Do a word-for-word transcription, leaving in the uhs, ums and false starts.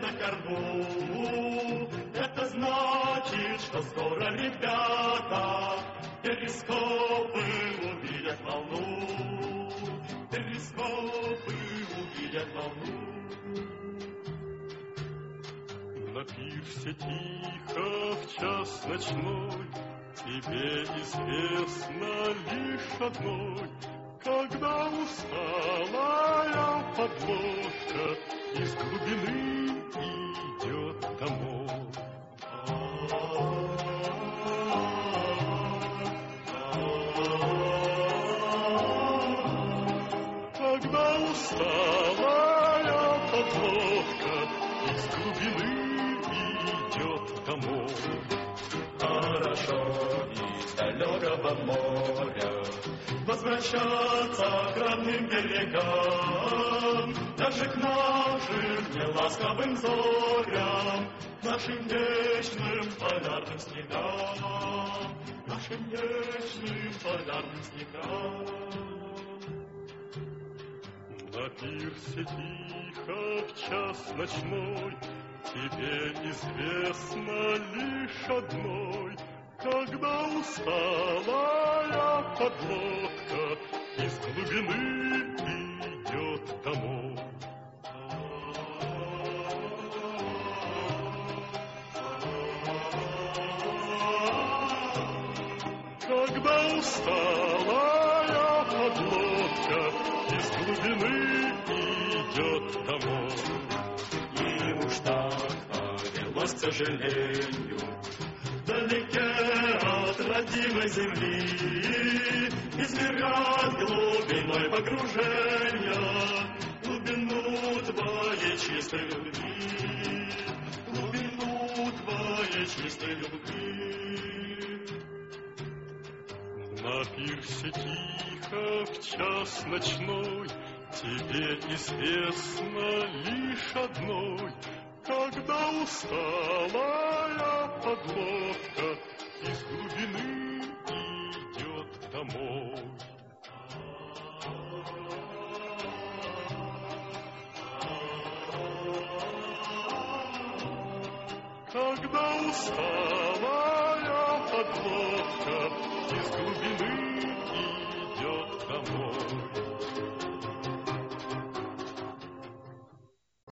на корму. Это значит, что скоро ребята перископы увидят волну. Перископы увидят волну. На пирсе тихо в час ночной тебе известно лишь одной, когда усталая подлодка из глубины идет домой. Когда усталая подлодка из глубины идет домой. Хорошо из далекого моря возвращаться к родным берегам, даже к нашим неласковым зорям, нашим вечным полярным снегам, нашим вечным полярным снегам. На пирсе тихо в час ночной тебе известно лишь одной, когда усталая подлодка из глубины идет домой. Когда усталая подлодка из глубины идет домой. И уж так повелось, к сожалению, вдалеке от родимой земли, измерять глубиной погружения глубину твоей чистой любви, глубину твоей чистой любви. На пирсе тихо в час ночной тебе известно лишь одной, когда усталая подлодка из глубины идет домой. Когда усталая подлодка из глубины идет домой.